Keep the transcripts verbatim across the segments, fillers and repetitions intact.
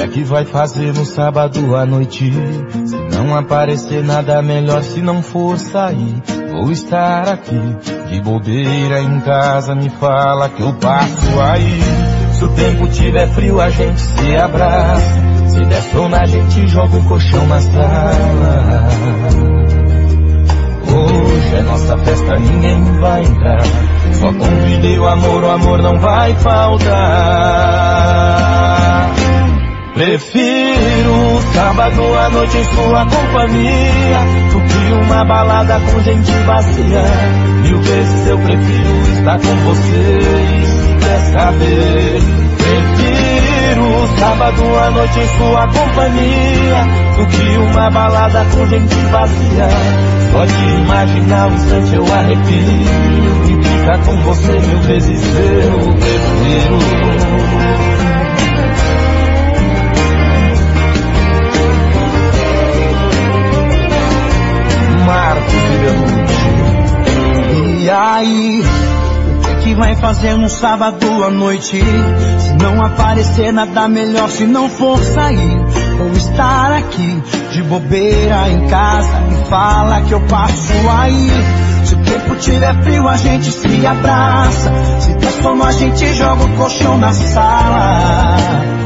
é que vai fazer no sábado à noite? Se não aparecer nada melhor, se não for sair, vou estar aqui de bobeira em casa. Me fala que eu passo aí. Se o tempo tiver frio, a gente se abraça. Se der sono, a gente joga o colchão na sala. Hoje é nossa festa, ninguém vai entrar. Só convidei o amor, o amor não vai faltar. Prefiro sábado à noite em sua companhia do que uma balada com gente vazia. Mil vezes eu prefiro estar com você. E se quer saber, prefiro sábado à noite em sua companhia do que uma balada com gente vazia. Só de imaginar o instante eu arrepio. E ficar com você mil vezes eu prefiro. Marcos Belucci. E aí, o que, que vai fazer no sábado à noite? Se não aparecer nada melhor, se não for sair, ou estar aqui de bobeira em casa. Me fala que eu passo aí. Se o tempo tiver frio, a gente se abraça. Se der sono, a gente joga o colchão na sala.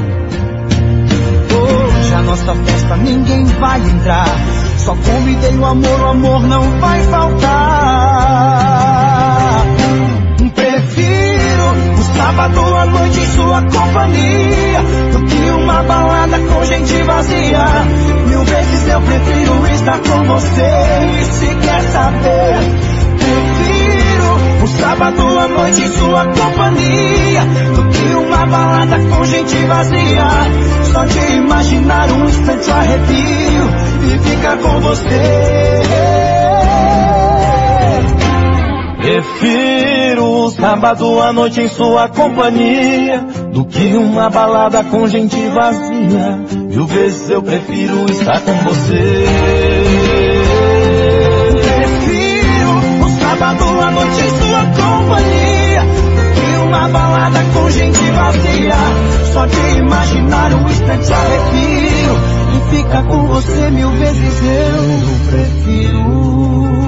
Hoje a nossa festa ninguém vai entrar. Só convidei o amor, o amor não vai faltar. Prefiro o sábado à noite em sua companhia do que uma balada com gente vazia. Mil vezes eu prefiro estar com você. E se quer saber, prefiro o sábado à noite em sua companhia do que uma balada com gente vazia. Só de imaginar um instante eu arrepio e ficar com você. Prefiro sábado à noite em sua companhia do que uma balada com gente vazia. Mil vezes eu prefiro estar com você. Prefiro o sábado à noite em sua companhia do que uma balada com gente vazia. Só de imaginar um instante arrepio e ficar com você mil vezes eu prefiro.